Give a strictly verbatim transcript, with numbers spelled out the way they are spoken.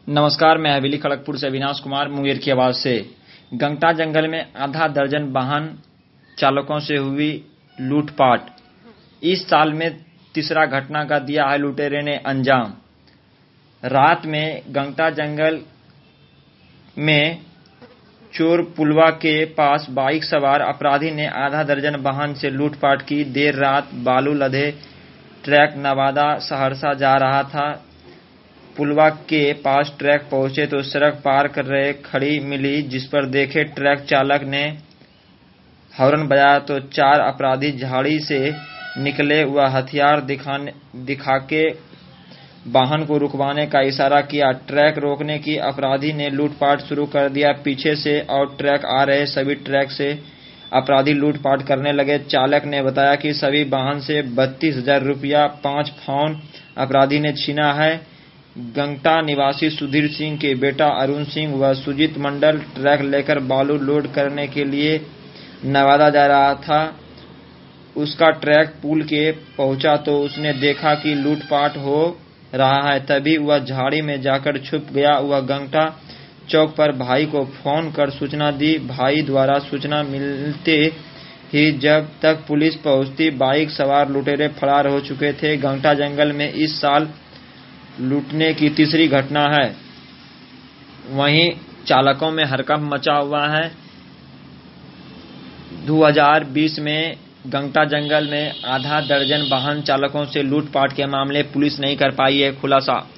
नमस्कार, मैं हवेली खड़गपुर से अविनाश कुमार मुंगेर की आवाज से। गंगटा जंगल में आधा दर्जन वाहन चालकों से हुई लूटपाट। इस साल में तीसरा घटना का दिया है लुटेरे ने अंजाम। रात में गंगटा जंगल में चोर पुलवा के पास बाइक सवार अपराधी ने आधा दर्जन वाहन से लूटपाट की। देर रात बालू लदे ट्रक नवादा सहरसा जा रहा था। पुलवा के पास ट्रक पहुंचे तो सड़क पार कर रहे खड़ी मिली, जिस पर देखे ट्रक चालक ने हॉर्न बजाया तो चार अपराधी झाड़ी से निकले। वह हथियार दिखाने दिखा के वाहन को रुकवाने का इशारा किया। ट्रक रोकने की अपराधी ने लूटपाट शुरू कर दिया। पीछे से और ट्रक आ रहे सभी ट्रक से अपराधी लूटपाट करने लगे। चालक ने बताया कि सभी वाहन से बत्तीस हजार रुपया पांच फोन अपराधी ने छीना है। गंगटा निवासी सुधीर सिंह के बेटा अरुण सिंह व सुजीत मंडल ट्रक लेकर बालू लोड करने के लिए नवादा जा रहा था। उसका ट्रक पुल के पहुंचा तो उसने देखा कि लूटपाट हो रहा है। तभी वह झाड़ी में जाकर छुप गया। वह गंगटा चौक पर भाई को फोन कर सूचना दी। भाई द्वारा सूचना मिलते ही जब तक पुलिस पहुंचती, बाइक सवार लुटेरे फरार हो चुके थे। गंगटा जंगल में इस साल लूटने की तीसरी घटना है। वहीं चालकों में हड़कंप मचा हुआ है। दो हज़ार बीस में गंगटा जंगल में आधा दर्जन वाहन चालकों से लूटपाट के मामले पुलिस नहीं कर पाई है खुलासा।